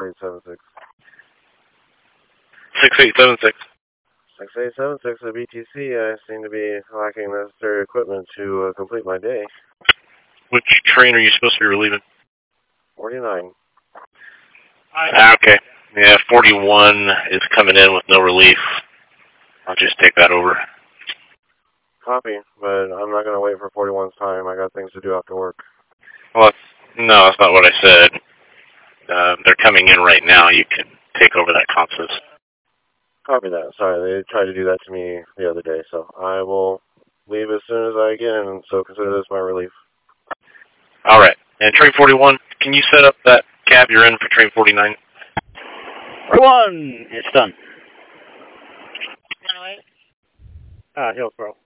6876. 6876. 6876 at BTC. I seem to be lacking necessary equipment to complete my day. Which train are you supposed to be relieving? 49. Okay. Yeah, 41 is coming in with no relief. I'll just take that over. Copy, but I'm not going to wait for 41's time. I got things to do after work. Well, no, that's not what I said. They're coming in right now. You can take over that consensus. Copy that. Sorry, they tried to do that to me the other day, so I will leave as soon as I can, so consider this my relief. All right. And train 41, can you set up that cab you're in for train 49? 41! It's done. Hillsborough.